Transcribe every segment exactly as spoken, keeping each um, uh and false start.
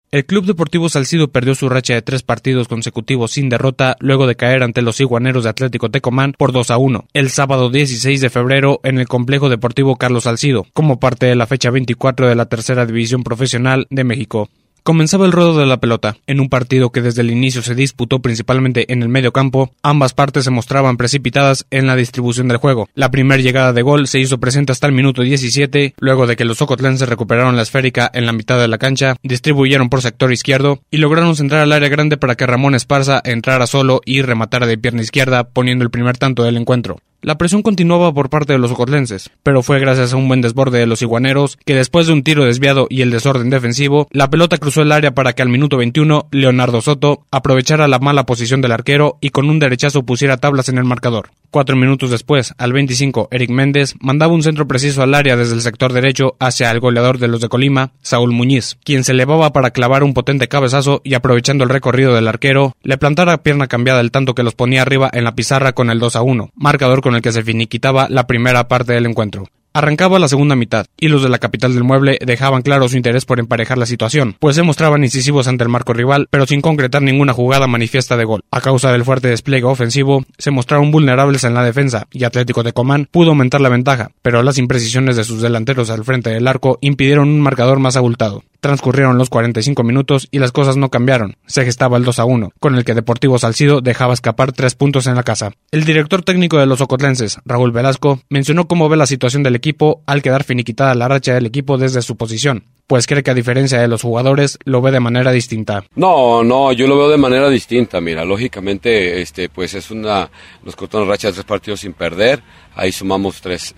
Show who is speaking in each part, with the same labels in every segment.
Speaker 1: El Club Deportivo Salcido perdió su racha de tres partidos consecutivos sin derrota luego de caer ante los iguaneros de Atlético Tecomán por dos a uno, el sábado dieciséis de febrero en el Complejo Deportivo Carlos Salcido, como parte de la fecha veinticuatro de la Tercera División Profesional de México. Comenzaba el ruedo de la pelota. En un partido que desde el inicio se disputó principalmente en el medio campo, ambas partes se mostraban precipitadas en la distribución del juego. La primera llegada de gol se hizo presente hasta el minuto diecisiete, luego de que los ocotlenses recuperaron la esférica en la mitad de la cancha, distribuyeron por sector izquierdo y lograron centrar al área grande para que Ramón Esparza entrara solo y rematara de pierna izquierda, poniendo el primer tanto del encuentro. La presión continuaba por parte de los ocotlenses, pero fue gracias a un buen desborde de los iguaneros que después de un tiro desviado y el desorden defensivo, la pelota cruzó el área para que al minuto veintiuno Leonardo Soto aprovechara la mala posición del arquero y con un derechazo pusiera tablas en el marcador. Cuatro minutos después, al veinticinco, Eric Méndez mandaba un centro preciso al área desde el sector derecho hacia el goleador de los de Colima, Saúl Muñiz, quien se elevaba para clavar un potente cabezazo y aprovechando el recorrido del arquero, le plantara a pierna cambiada el tanto que los ponía arriba en la pizarra con el dos a uno, marcador con el que se finiquitaba la primera parte del encuentro. Arrancaba la segunda mitad, y los de la capital del mueble dejaban claro su interés por emparejar la situación, pues se mostraban incisivos ante el marco rival, pero sin concretar ninguna jugada manifiesta de gol. A causa del fuerte despliegue ofensivo, se mostraron vulnerables en la defensa, y Atlético Tecomán pudo aumentar la ventaja, pero las imprecisiones de sus delanteros al frente del arco impidieron un marcador más abultado. Transcurrieron los cuarenta y cinco minutos y las cosas no cambiaron. Se gestaba el dos a uno, con el que Deportivo Salcido dejaba escapar tres puntos en la casa. El director técnico de los ocotlenses, Raúl Velasco, mencionó cómo ve la situación del equipo al quedar finiquitada la racha del equipo desde su posición, pues cree que a diferencia de los jugadores lo ve de manera distinta.
Speaker 2: No, no, yo lo veo de manera distinta. Mira, lógicamente, este, pues es una, nos cortó una racha de tres partidos sin perder. Ahí sumamos tres,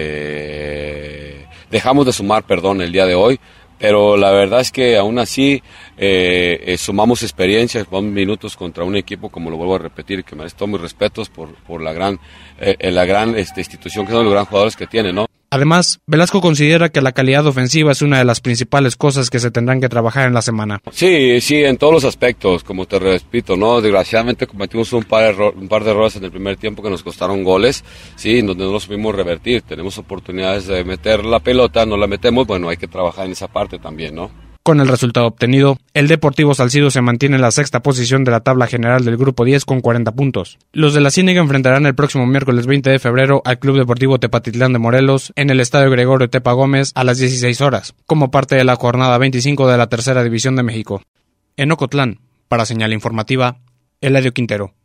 Speaker 2: este, dejamos de sumar, perdón, el día de hoy. Pero la verdad es que aún así eh, eh, sumamos experiencia, jugamos minutos contra un equipo, como lo vuelvo a repetir, que merece todos mis respetos por, por la gran, eh, la gran este, institución que son los gran jugadores que tiene, ¿no?
Speaker 1: Además, Velasco considera que la calidad ofensiva es una de las principales cosas que se tendrán que trabajar en la semana.
Speaker 2: Sí, sí, en todos los aspectos, como te repito, ¿no? Desgraciadamente cometimos un par, de erro- un par de errores en el primer tiempo que nos costaron goles, sí, en donde no los supimos revertir. Tenemos oportunidades de meter la pelota, no la metemos, bueno, hay que trabajar en esa parte también, ¿no?
Speaker 1: Con el resultado obtenido, el Deportivo Salcido se mantiene en la sexta posición de la tabla general del Grupo diez con cuarenta puntos. Los de la Ciénega enfrentarán el próximo miércoles veinte de febrero al Club Deportivo Tepatitlán de Morelos en el Estadio Gregorio Tepa Gómez a las dieciséis horas, como parte de la jornada veinticinco de la Tercera División de México. En Ocotlán, para Señal Informativa, Eladio Quintero.